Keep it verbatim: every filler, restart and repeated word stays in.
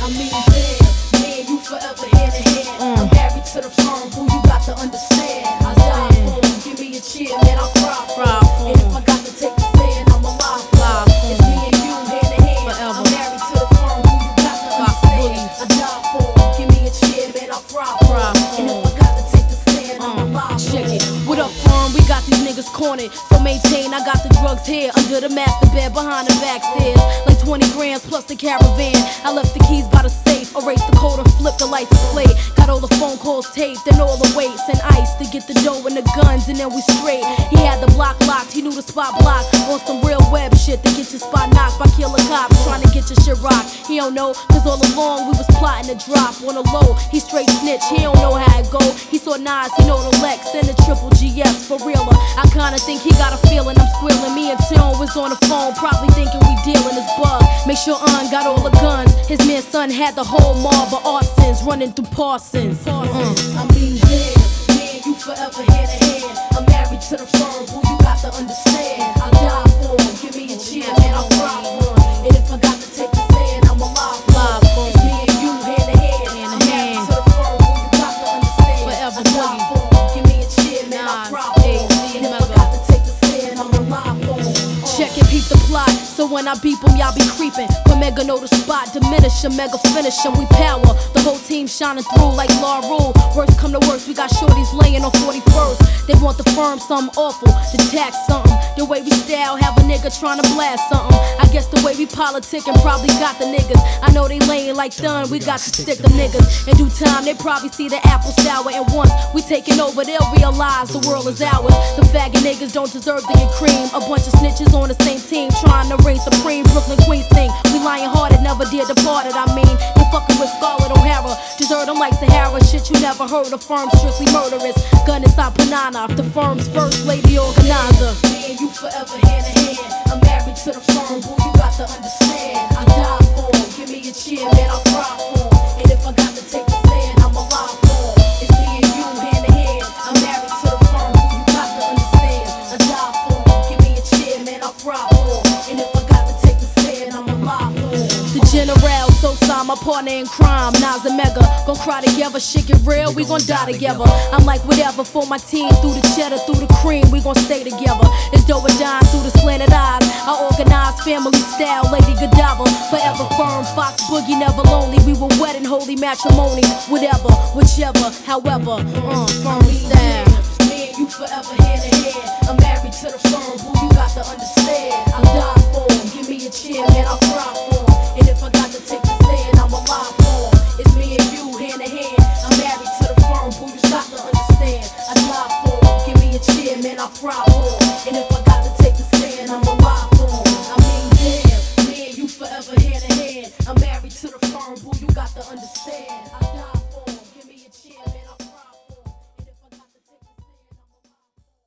I mean, damn, me and you forever hand in hand. Mm. I'm married to the firm, boo, you got to understand. I die for him, give me a cheer, man, I'll cry for him. And if I got to take the stand, I'm alive for him. It's me and you hand in hand. Forever. I'm married to the firm, boo, you got to understand. I die for him, give me a cheer, man, I'll cry for him. And if I got to take the stand, I'm alive for him. Check it. What up, firm? We got these niggas cornered, so maintain. I got the drugs here under the master bed behind the back stairs. Like twenty grams plus the caravan. I left the keys by the safe, erased the code and flipped the lights display. Got all the phone calls taped and all the weights and ice to get the dough and the guns, and then we straight. He had the block locked, he knew the spot blocked. On some real web shit to get your spot knocked by killer cops trying to get your shit rocked. He don't know, cause all along we was plotting to drop on a low. He straight snitch, he don't know how it go. He saw Nas, he know the Lex and the triple G S for realer. I kinda think he got a feeling I'm squealing. Me and Tim was on the phone, probably thinking we dealing his bug. Make sure Un got all the guns. His man son had the whole mob of arsons running through Parsons. Uh. I mean, yeah, me and you forever hand in hand. I'm married to the firm, boo, you got to understand. I die for him, give me a cheer, man, I'll cry for him. And if I got to take the stand, I'm alive for him. It's me and you hand in hand. I'm married to the firm, boo, you got to understand. Forever, I die for him, give me a cheer, man, I'll cry for him. And if I got to take the stand, I'm alive for him. Check and peep the plot, so when I beep him, y'all be creeping. But mega know the spot, diminish him, mega finish him. We power, the whole team shining through like Law Rule. Worst come to worst, we got shorties laying on forty-first. They want the firm something awful, to tax something. The way we style, have a nigga trying to blast something. I guess the way we politicking probably got the niggas. I know they laying like done, we got to stick them niggas. In due time, they probably see the apple sour. And once we taking over, they'll realize the world is ours. The faggot niggas don't deserve to get cream. A bunch of snitches on the same team, trying to reign supreme. Brooklyn Queens thing, we lying hearted, never did departed. I mean, they fucking with Scarlett O'Hara. Desert them like Sahara, shit you never heard. The firm strictly murderous. Gun inside Panana, the firm's first lady organizer. Me and you forever hand in hand. I'm married to the firm, boo, you got to understand. I die for him, give me a cheer, man, I'll cry for him. And if I got to take the stand, I'm alive for him. It's me and you hand in hand. I'm married to the firm, boo, you got to understand. I die for him, give me a cheer, man, I'll cry for him. And if I got to take the stand, I'm alive for him. The General, so sign my partner in crime, Nas and Mega. Gon' cry together, shit get real, we gon' die together. I'm like whatever for my team, through the cheddar, through the cream, we gon' stay together. It's dough and dime through the slanted eyes. I organize family style, Lady Godiva. Forever firm, Fox Boogie, never lonely. We were wed in holy matrimony, whatever, whichever, however, uh, firm style. Me and you forever hand in hand. I'm married to the firm, boo, you got to understand. I die for him, give me a cheer, man, I'll cry for him. And if I got to take the stand, I'm alive for him. It's me and you hand in hand. I'm married to the firm, boo, you got to understand. I die for him, give me a cheer, man, I'll cry for him. And if I got